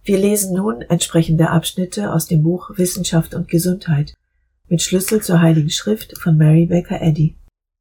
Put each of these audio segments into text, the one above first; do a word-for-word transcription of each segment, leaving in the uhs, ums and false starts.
Wir lesen nun entsprechende Abschnitte aus dem Buch Wissenschaft und Gesundheit mit Schlüssel zur Heiligen Schrift von Mary Baker Eddy.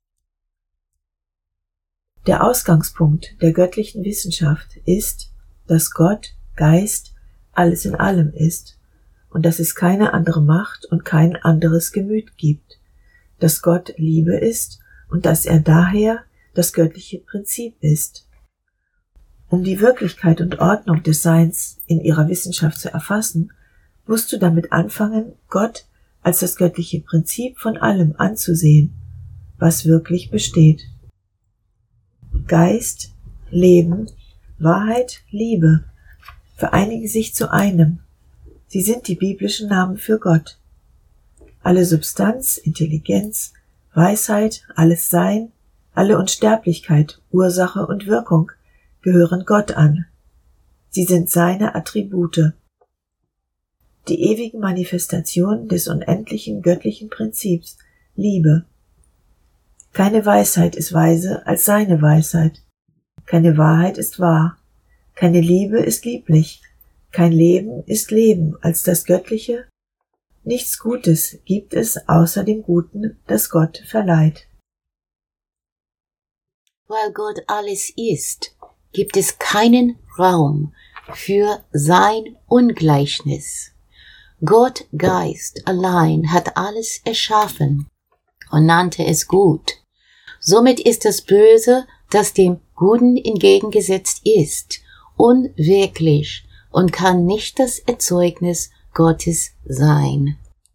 Der Ausgangspunkt der göttlichen Wissenschaft ist, dass Gott, Geist, alles in allem ist und dass es keine andere Macht und kein anderes Gemüt gibt, dass Gott Liebe ist und dass er daher das göttliche Prinzip ist. Um die Wirklichkeit und Ordnung des Seins in ihrer Wissenschaft zu erfassen, musst du damit anfangen, Gott als das göttliche Prinzip von allem anzusehen, was wirklich besteht. Geist, Leben, Wahrheit, Liebe vereinigen sich zu einem. Sie sind die biblischen Namen für Gott. Alle Substanz, Intelligenz, Weisheit, alles Sein, alle Unsterblichkeit, Ursache und Wirkung gehören Gott an. Sie sind seine Attribute. Die ewigen Manifestationen des unendlichen göttlichen Prinzips, Liebe. Keine Weisheit ist weise als seine Weisheit. Keine Wahrheit ist wahr. Keine Liebe ist lieblich. Kein Leben ist Leben als das Göttliche. Nichts Gutes gibt es außer dem Guten, das Gott verleiht. Weil Gott alles ist, gibt es keinen Raum für sein Ungleichnis. Gott Geist allein hat alles erschaffen und nannte es gut. Somit ist das Böse, das dem Guten entgegengesetzt ist, unwirklich und kann nicht das Erzeugnis Gottes sein.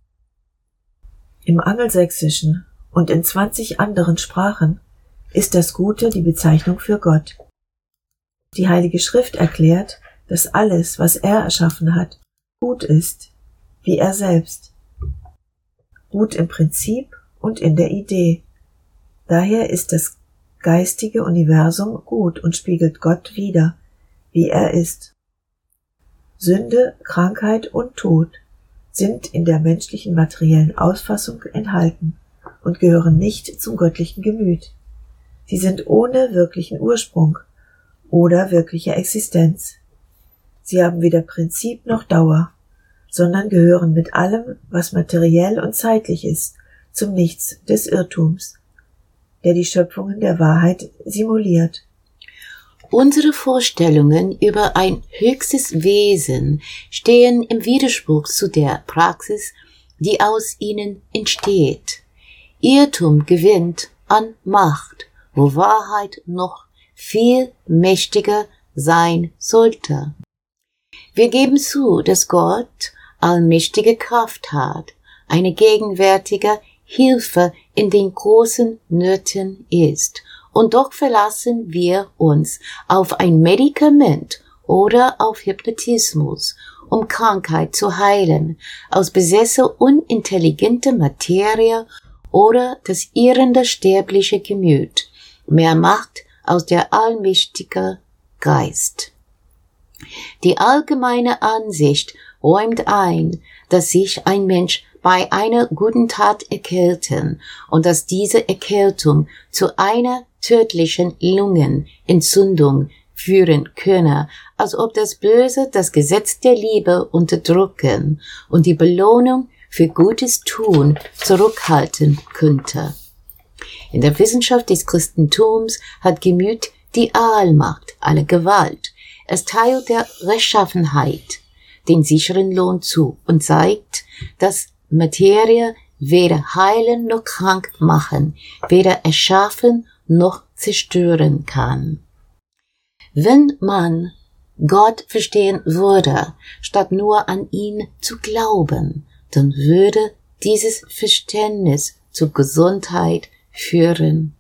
Im Angelsächsischen und in zwanzig anderen Sprachen ist das Gute die Bezeichnung für Gott. Die Heilige Schrift erklärt, dass alles, was er erschaffen hat, gut ist, wie er selbst. Gut im Prinzip und in der Idee. Daher ist das geistige Universum gut und spiegelt Gott wider, wie er ist. Sünde, Krankheit und Tod sind in der menschlichen materiellen Ausfassung enthalten und gehören nicht zum göttlichen Gemüt. Sie sind ohne wirklichen Ursprung oder wirkliche Existenz. Sie haben weder Prinzip noch Dauer, sondern gehören mit allem, was materiell und zeitlich ist, zum Nichts des Irrtums, der die Schöpfungen der Wahrheit simuliert. Unsere Vorstellungen über ein höchstes Wesen stehen im Widerspruch zu der Praxis, die aus ihnen entsteht. Irrtum gewinnt an Macht, wo Wahrheit noch viel mächtiger sein sollte. Wir geben zu, dass Gott allmächtige Kraft hat, eine gegenwärtige Hilfe in den großen Nöten ist, und doch verlassen wir uns auf ein Medikament oder auf Hypnotismus, um Krankheit zu heilen, aus Besesser unintelligenter Materie oder das irrende sterbliche Gemüt, mehr Macht aus der allmächtige Geist. Die allgemeine Ansicht räumt ein, dass sich ein Mensch bei einer guten Tat erkälten und dass diese Erkältung zu einer tödlichen Lungenentzündung führen könne, als ob das Böse das Gesetz der Liebe unterdrücken und die Belohnung für gutes Tun zurückhalten könnte. In der Wissenschaft des Christentums hat Gemüt die Allmacht, alle Gewalt. Es teilt der Rechtschaffenheit den sicheren Lohn zu und zeigt, dass Materie weder heilen noch krank machen, weder erschaffen noch zerstören kann. Wenn man Gott verstehen würde, statt nur an ihn zu glauben, dann würde dieses Verständnis zur Gesundheit führen.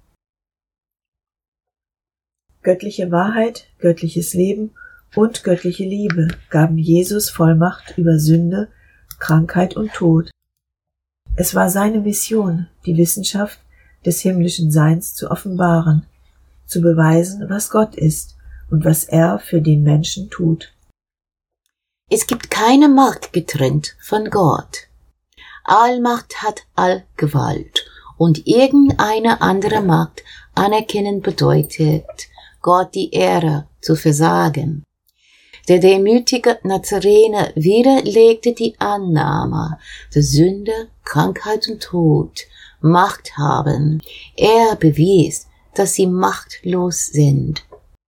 Göttliche Wahrheit, göttliches Leben und göttliche Liebe gaben Jesus Vollmacht über Sünde, Krankheit und Tod. Es war seine Mission, die Wissenschaft des himmlischen Seins zu offenbaren, zu beweisen, was Gott ist und was er für den Menschen tut. Es gibt keine Macht getrennt von Gott. Allmacht hat Allgewalt und irgendeine andere Macht anerkennen bedeutet, Gott die Ehre zu versagen. Der demütige Nazarener widerlegte die Annahme, dass Sünde, Krankheit und Tod Macht haben. Er bewies, dass sie machtlos sind.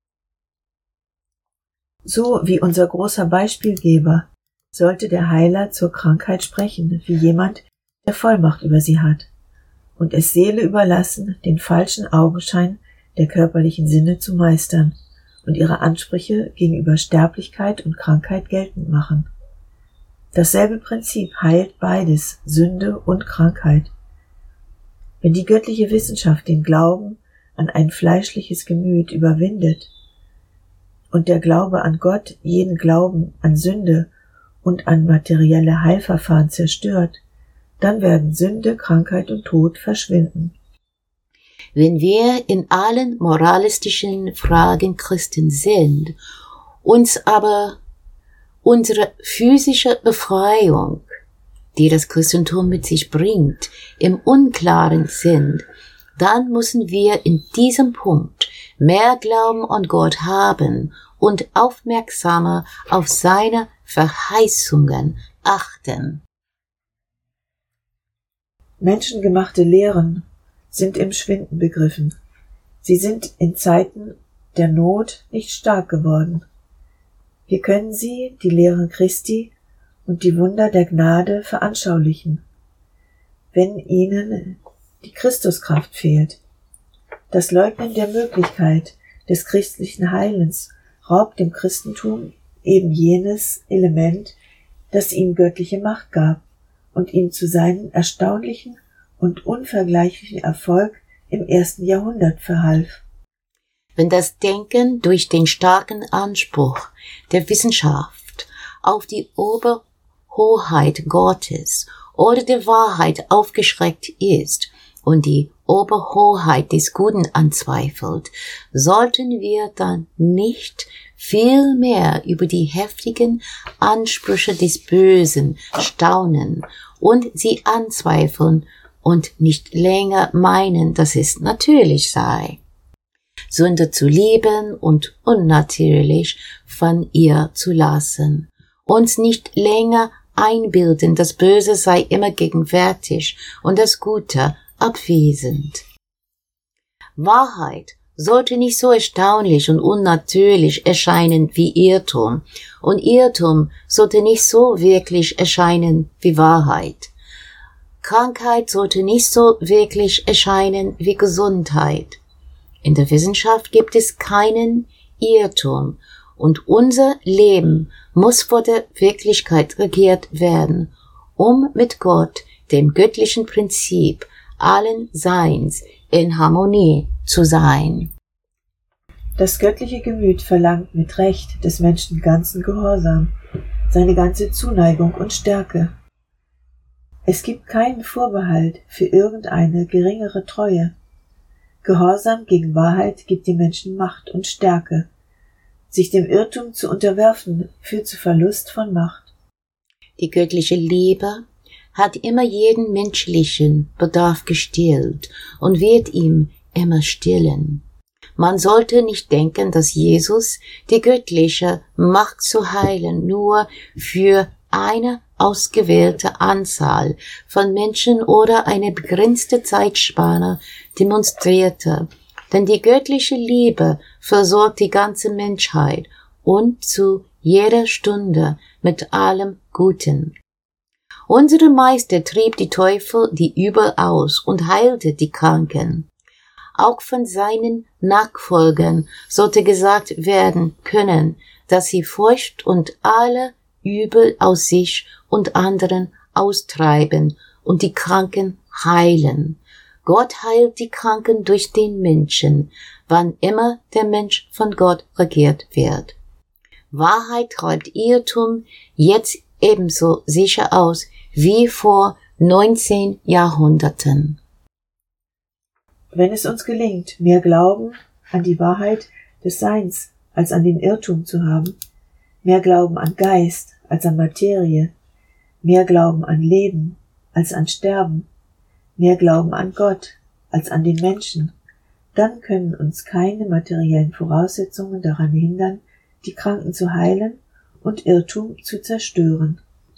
So wie unser großer Beispielgeber sollte der Heiler zur Krankheit sprechen, wie jemand, der Vollmacht über sie hat, und es Seele überlassen, den falschen Augenschein der körperlichen Sinne zu meistern und ihre Ansprüche gegenüber Sterblichkeit und Krankheit geltend machen. Dasselbe Prinzip heilt beides, Sünde und Krankheit. Wenn die göttliche Wissenschaft den Glauben an ein fleischliches Gemüt überwindet und der Glaube an Gott jeden Glauben an Sünde und an materielle Heilverfahren zerstört, dann werden Sünde, Krankheit und Tod verschwinden. Wenn wir in allen moralistischen Fragen Christen sind, uns aber unsere physische Befreiung, die das Christentum mit sich bringt, im Unklaren sind, dann müssen wir in diesem Punkt mehr Glauben an Gott haben und aufmerksamer auf seine Verheißungen achten. Menschengemachte Lehren sind im Schwinden begriffen. Sie sind in Zeiten der Not nicht stark geworden. Wir können sie, die Lehren Christi und die Wunder der Gnade, veranschaulichen, wenn ihnen die Christuskraft fehlt. Das Leugnen der Möglichkeit des christlichen Heilens raubt dem Christentum eben jenes Element, das ihm göttliche Macht gab und ihm zu seinem erstaunlichen und unvergleichlichen Erfolg im ersten Jahrhundert verhalf. Wenn das Denken durch den starken Anspruch der Wissenschaft auf die Oberhoheit Gottes oder der Wahrheit aufgeschreckt ist und die Oberhoheit des Guten anzweifelt, sollten wir dann nicht viel mehr über die heftigen Ansprüche des Bösen staunen und sie anzweifeln und nicht länger meinen, dass es natürlich sei, Sünde zu lieben und unnatürlich von ihr zu lassen, uns nicht länger einbilden, das Böse sei immer gegenwärtig und das Gute abwesend. Wahrheit sollte nicht so erstaunlich und unnatürlich erscheinen wie Irrtum, und Irrtum sollte nicht so wirklich erscheinen wie Wahrheit. Krankheit sollte nicht so wirklich erscheinen wie Gesundheit. In der Wissenschaft gibt es keinen Irrtum, und unser Leben muss vor der Wirklichkeit regiert werden, um mit Gott, dem göttlichen Prinzip allen Seins, in Harmonie zu sein. Das göttliche Gemüt verlangt mit Recht des Menschen ganzen Gehorsam, seine ganze Zuneigung und Stärke. Es gibt keinen Vorbehalt für irgendeine geringere Treue. Gehorsam gegen Wahrheit gibt den Menschen Macht und Stärke. Sich dem Irrtum zu unterwerfen, führt zu Verlust von Macht. Die göttliche Liebe hat immer jeden menschlichen Bedarf gestillt und wird ihm immer stillen. Man sollte nicht denken, dass Jesus die göttliche Macht zu heilen nur für eine ausgewählte Anzahl von Menschen oder eine begrenzte Zeitspanne demonstrierte, denn die göttliche Liebe versorgt die ganze Menschheit und zu jeder Stunde mit allem Guten. Unsere Meister trieb die Teufel die Übel aus und heilte die Kranken. Auch von seinen Nachfolgern sollte gesagt werden können, dass sie Furcht und alle Übel aus sich und anderen austreiben und die Kranken heilen. Gott heilt die Kranken durch den Menschen, wann immer der Mensch von Gott regiert wird. Wahrheit treibt Irrtum jetzt ebenso sicher aus wie vor neunzehn Jahrhunderten. Wenn es uns gelingt, mehr Glauben an die Wahrheit des Seins als an den Irrtum zu haben, mehr Glauben an Geist als an Materie, mehr Glauben an Leben als an Sterben, mehr Glauben an Gott als an den Menschen, dann können uns keine materiellen Voraussetzungen daran hindern, die Kranken zu heilen und Irrtum zu zerstören.